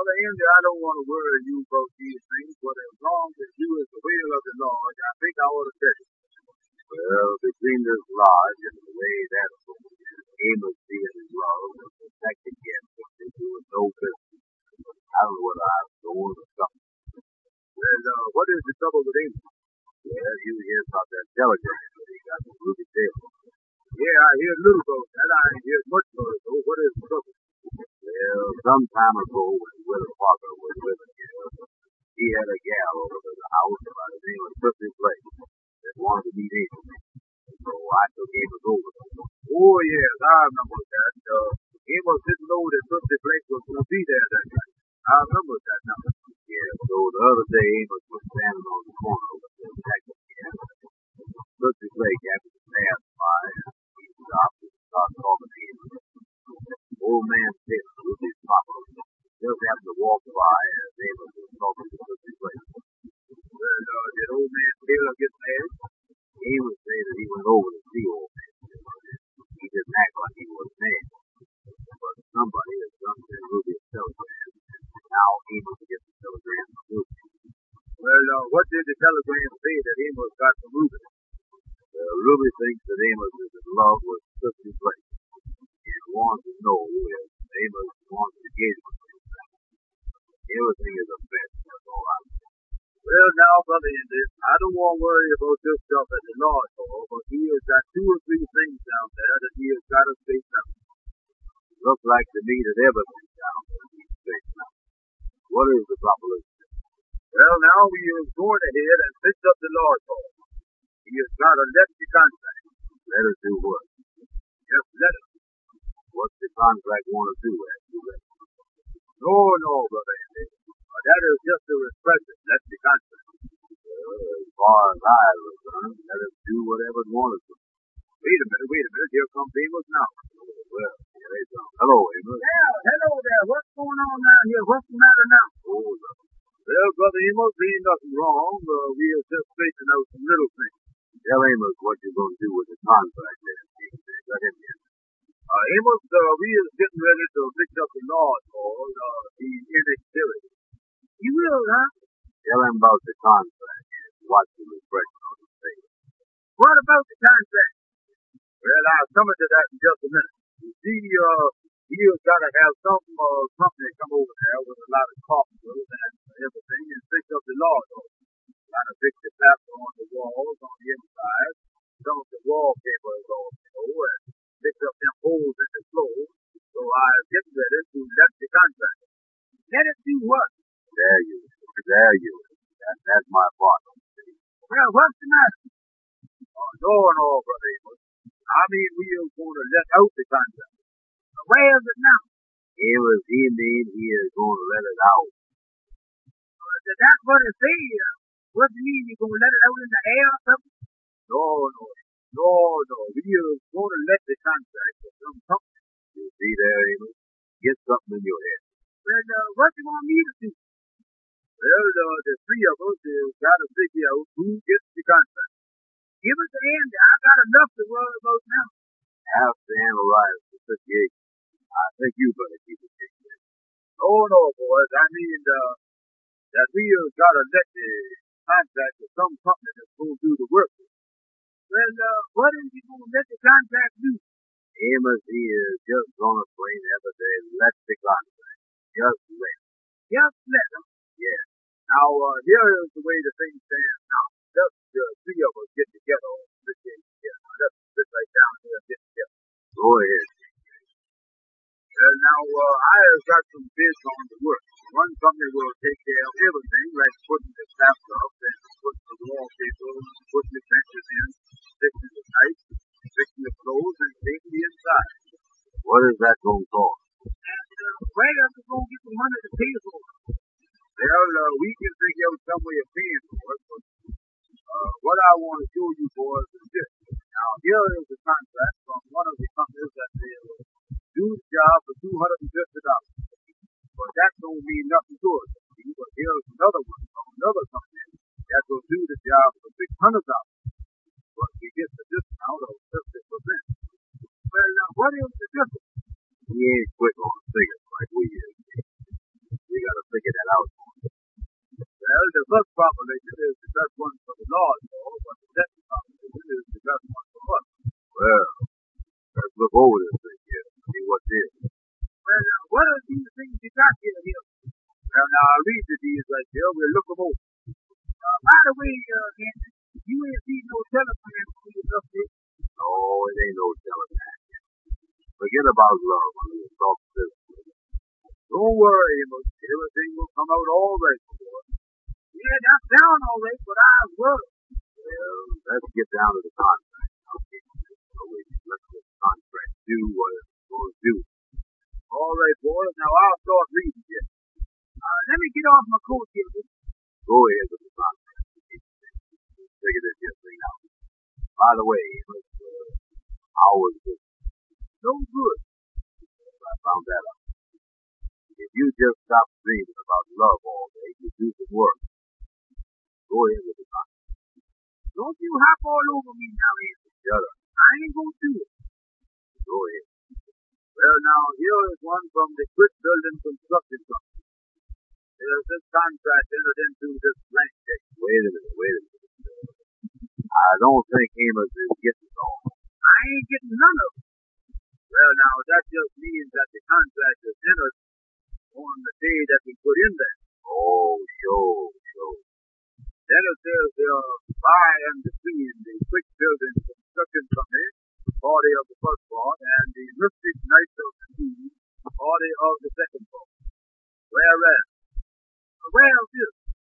Brother Andrew, I don't want to worry you about these things, but as long as you is the will of the Lord, I think I ought to tell you. Well, between this lodge and the way that Amos being in love and protecting him, they doing no business. I don't know whether I'm going or something. Well, what is the trouble with Amos? Well, you hear about that telegram that he got from Ruby Taylor. Yeah, I hear a little about that. I ain't heard much about it, though. What is the trouble? Well, some time ago when Willie Parker was living here, he had a gal over to the house by the name of Trissy Blake that wanted to meet Amos. So I took Amos over there. Oh, yes, I remember that. Amos didn't know that Trissy Blake was going to be there that night. I remember that now. Yeah, so the other day Amos was standing on the corner with the detective again. Trissy Blake happened to pass by and he stopped and started talking to Amos. Old man Taylor, Ruby's papa, just happened to walk by as Amos was talking to Trissy Blake. Well, did old man Taylor get mad? Amos said that he went over to see old man Taylor. He didn't act like he was mad. But somebody had done to Ruby's telegram. Now Amos gets the telegram from Ruby. Well, what did the telegram say that Amos got from Ruby? Ruby thinks that Amos is in love with Trissy Blake. He wants to know if Amos wants to engage with him. Everything is a bet, that's all I know. Well, now, Brother Andy, I don't want to worry about this stuff at the Lord's Hall, but he has got 2 or 3 things down there that he has got to straighten out. Looks like to me that everything down there needs straightened out. What is the proposition? Well, now he is going ahead and fix up the Lord's Hall. He has got to let the contract. Let us do what? Just let us. What's the contract want to do, Andrew? No, Brother Andy. That is just a expression. That's the contract. As far as I am concerned, let us do whatever it wants to. Wait a minute. Here comes Amos now. Well, here they come. Hello, Amos. Yeah, hello there. What's going on down here? What's the matter now? Oh, well, Brother Amos, there ain't nothing wrong. We are just straightening out some little things. Tell Amos what you're going to do with the contract there. Let him in. Amos, we is getting ready to fix up the Lord's Hall, the inexterior. You will, huh? Tell him about the contract and watch the expression on his face. What about the contract? Well, I'll come to that in just a minute. You see, he has got to have some company come over there with a lot of carpenters and everything and fix up the Lord's Hall. Got to fix the plaster on the walls on the inside, some of the wallpaper is off, and fix up them holes in the floor. So I'm getting ready to let the contract. Let it do what? There you is. That's my part. Well, what's the matter? No, Brother Amos. I mean, we are going to let out the contract. Where is it now? Amos, he is going to let it out. That's what it says. What do you mean you're going to let it out in the air or something? No. We are going to let the contract for some company. You see there, Amos? Get something in your head. Well, what do you want me to do? Well, the 3 of us have got to figure out who gets the contract. Give us the end. I got enough to worry about now. Have to analyze the situation. I think you better keep it secret. No, boys. I mean, that we have got to let the contract to some company that's going to do the work. Well, what is he going to let the contract do? Amos, he is just going to play every day. Let the contract. Just let. Just let him? Yeah. Now, here is the way the thing stands now. Just the 3 of us get together on this day together. Let's sit right down here and get together. Go ahead. Well, now, I have got some bids on the work. One company will take care of everything, like putting the plaster up and putting the wallpaper, putting the benches in, fixing the pipes, fixing the floors, and taking the inside. What is that going to cost? And where else is going to get the money to pay for it? Well, we can figure out some way of paying for it, but what I want to show you boys is this. Now, here is a contract from one of the companies that will do the job for $250. But that don't mean nothing to us. But here's another one from another company that will do the job for $600. But we get the discount of 50%. Well, now, what is the difference? We ain't quick on the figures like we is. We got to find out. Well, the first proposition is the best one for the Lord, though, but the second proposition is the best one for us. Well, let's look over this thing here and see what's here. Well, now, what are these things you got here? Well, now, I read the deeds right here. We'll look them over. By the way, Henry, you ain't seen no telegram when you up there. No, it ain't no telegram. Forget about love. I'm going to talk to this. Don't worry, Amos. Everything will come out all right, boy. Yeah, that's down all right, but I will. Well, let's get down to the contract. Okay. So we can let the contract do what it's going to do. All right, boys. Now I'll start reading it. Let me get off my coat here. Go ahead with the contract. Figure this thing out. By the way, how was this? So good. I found that out. If you just stop dreaming about love all day, you do some work. Go ahead with the contract. Don't you hop all over me now, Andy. Shut up. I ain't gonna do it. Go ahead. Well, now, here is one from the Quick Building Construction Company. There's this contract entered into this blank check. Wait a minute. I don't think Amos is getting it all. I ain't getting none of it. Well, now, that just means that the contract is entered on the day that we put in there. Oh, sure. Then it says by and between the Quick Building Construction Company, party of the first part, and the Mystic Knights of the Sea, party of the second part. Whereas this?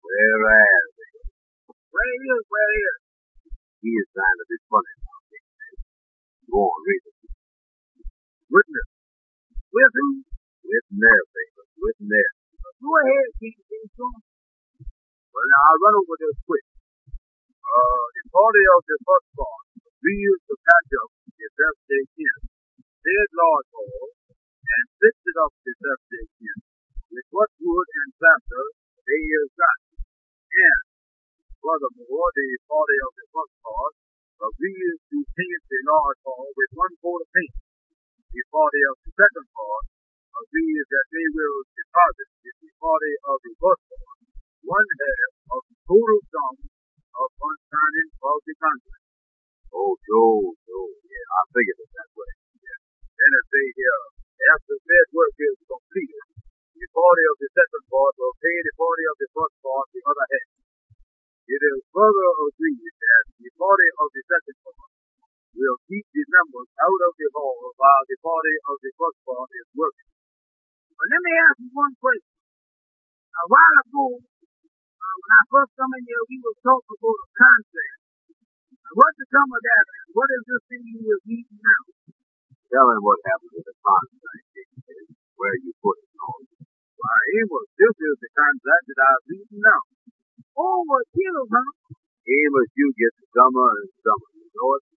Where is? He is trying to be funny now. Go on, read it. Witness. With who? With Nair, baby. With Nair. Go ahead, King Jason. Well, now, I'll run over this quick. The party of the first part agrees to catch up the best they can, said Lord Hall, and fixed it up the best they can, with what wood and plaster they is got. And, furthermore, the party of the first part agrees to paint the Lord Hall with one coat of paint. The party of the second part agrees that they will deposit in the party of the first part one half of the total sum upon signing of the contract. Oh, Joe. Yeah, I figured it that way. Yeah. Then it say here, after said work is completed, the party of the second part will pay the party of the first part the other half. It is further agreed that the party of the second part will keep the members out of the hall while the party of the first part is working. But let me ask you one question. A while ago, when I first come in here, we were talking about a contract. What's the sum of that? What is this thing you are reading now? Tell him what happened with the contract, where you put it on. Why, Amos, this is the contract that I'm reading now. Oh, well, kill, huh? Amos, you get summer and summer. You know it?